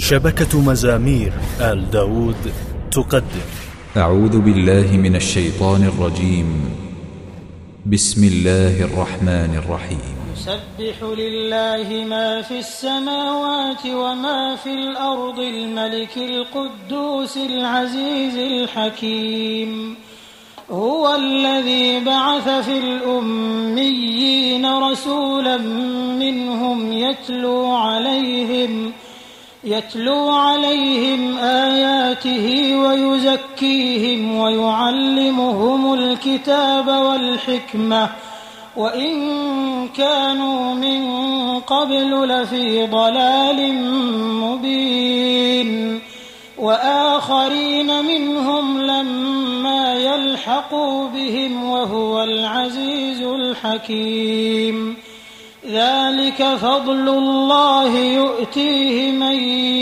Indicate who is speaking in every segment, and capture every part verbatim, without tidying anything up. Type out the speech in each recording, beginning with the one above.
Speaker 1: شبكة مزامير آل داود تقدم.
Speaker 2: أعوذ بالله من الشيطان الرجيم. بسم الله الرحمن الرحيم.
Speaker 3: يسبح لله ما في السماوات وما في الأرض الملك القدوس العزيز الحكيم. هو الذي بعث في الأميين رسولا منهم يتلو عليهم يتلو عليهم آياته ويزكيهم ويعلمهم الكتاب والحكمة وإن كانوا من قبل لفي ضلال مبين وآخرين منهم لما يلحقوا بهم وهو العزيز الحكيم. ذلك فضل الله يؤتيه من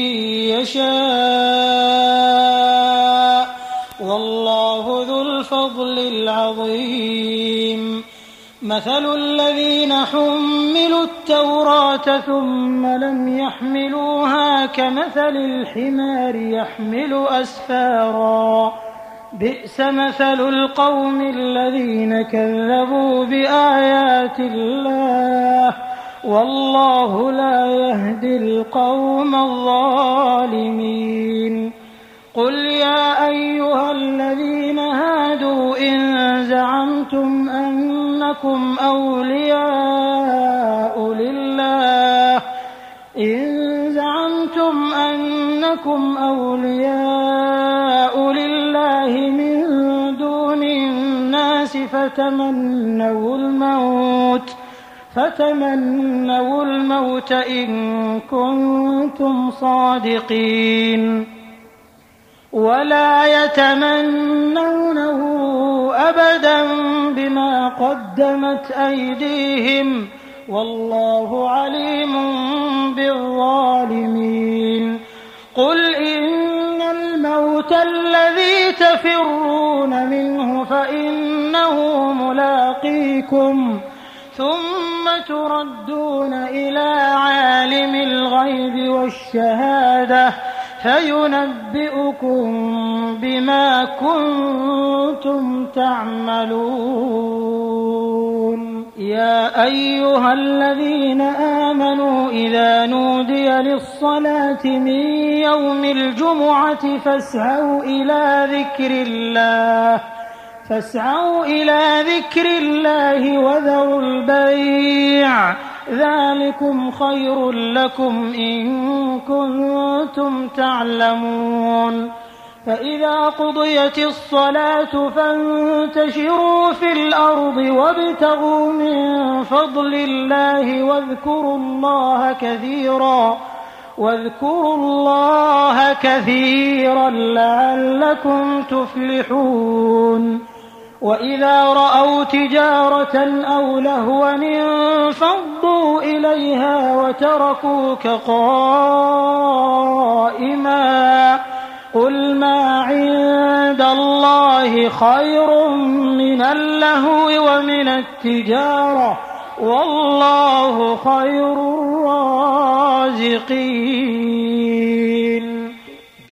Speaker 3: يشاء والله ذو الفضل العظيم. مثل الذين حملوا التوراة ثم لم يحملوها كمثل الحمار يحمل أسفارا بئس مثل القوم الذين كذبوا بآيات الله والله لا يهدي القوم الظالمين. قل يا أيها الذين هادوا إن زعمتم أنكم أولياء لله إن زعمتم أنكم أولياء لله من دون الناس فتمنوا الموت فتمنوا الموت إن كنتم صادقين ولا يتمنونه أبدا بما قدمت أيديهم والله عليم بالظالمين. قل إن الموت الذي تفرون منه فإنه ملاقيكم ثم تردون إلى عالم الغيب والشهادة فينبئكم بما كنتم تعملون. يا أيها الذين آمنوا إذا نودي للصلاة من يوم الجمعة فاسعوا إلى ذكر الله فاسعوا إلى ذكر الله وذروا البيع ذلكم خير لكم إن كنتم تعلمون. فإذا قضيت الصلاة فانتشروا في الأرض وابتغوا من فضل الله واذكروا الله كثيرا واذكروا الله كثيرا لعلكم تفلحون. وإذا رأوا تجارة أو لهوا انفضوا إليها وتركوك قائما قل ما عند الله خير من اللهو ومن التجارة والله خير الرازقين.